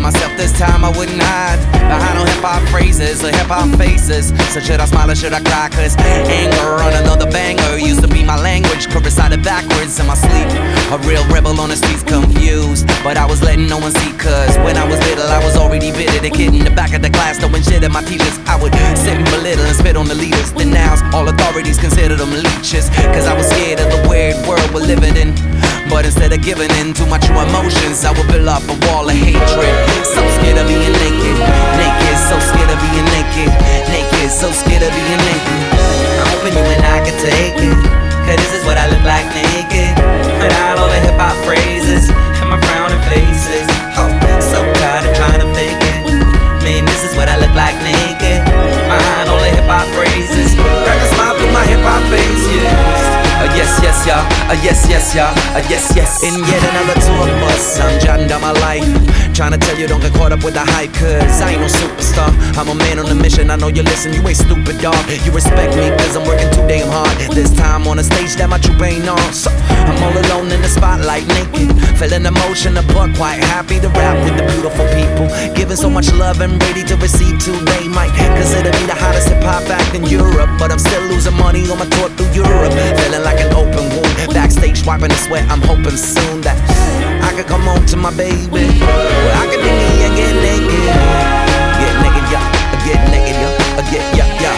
myself this time I wouldn't hide behind no hip-hop phrases or hip-hop faces. So should I smile or should I cry? Cause anger on another banger used to be my language, could recite it backwards in my sleep. A real rebel on the streets, confused, but I was letting no one see. Cause when I was little I was already bitter. The kid in the back of the class throwing shit at my teachers. I would sit and belittle and spit on the leaders. Then now all authorities consider them leeches. Cause I was scared of the weird world we're living in. But instead of giving in to my true emotions, I would build up a wall of hatred. So scared of being naked, naked, so scared of being naked, naked, so scared of being naked. I'm hoping you and I can take it, cause this is what I look like naked. Without all the hip-hop phrases and my frowning faces. Oh, so tired of trying to fake it. Man, this is what I look like naked. Behind all the hip-hop phrases, crack a smile through my hip-hop face, yes. Yes, yes, y'all. Yes, yes, y'all. Yes, yes. In yet another tour bus, I'm jotting down my life, trying to tell you don't get caught up with the hype. Cause I ain't no superstar, I'm a man on a mission. I know you listen, you ain't stupid, dog. You respect me cause I'm working too damn hard. This time on a stage that my troop ain't on. So I'm all alone in the spotlight, naked, feeling emotion, but quite happy to rap with the beautiful people, giving so much love and ready to receive too. They might consider me the hottest hip-hop act in Europe, but I'm still losing money on my tour through Europe, feeling like an open wound. Backstage wiping the sweat, I'm hoping soon that I could come home to my baby, where I could be me and get naked. Get naked, yeah, get naked, yeah, get, yeah, yeah.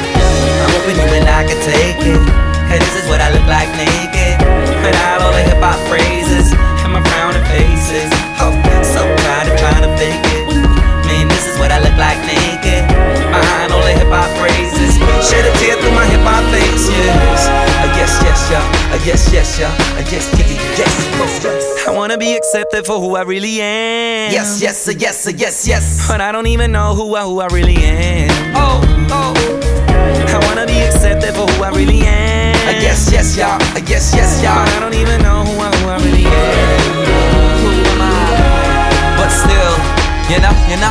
I'm hoping you and I can take it, cause this is what I look like naked. Without all the hip-hop phrases and my frowning faces. Oh, so tired of trying to fake it. Man, this is what I look like naked. Behind all the hip-hop phrases, shed a tear through my hip-hop face, yes. Yes, yes, yeah. Yes, yes, yeah. Yes, yes, yes. I wanna be accepted for who I really am. Yes, yes, yes, yes, yes. But I don't even know who I really am. Oh, oh. I wanna be accepted for who I really am. Yes, yes, y'all. Yes, yes, y'all. But I don't even know who I really am. Who am I? But still, you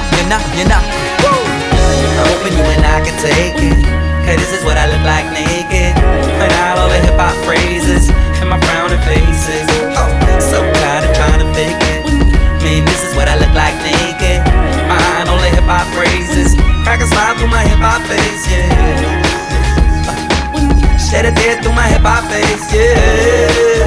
know. Woo! I'm hoping you and I can take it, cause this is what I look like naked. Without all the hip-hop phrases and my frowning faces. Oh, so tired of trying to fake it. Man, this is what I look like naked. Behind all the hip-hop phrases, crack a smile through my hip-hop face, yeah. Shed a tear through my hip-hop face, yeah.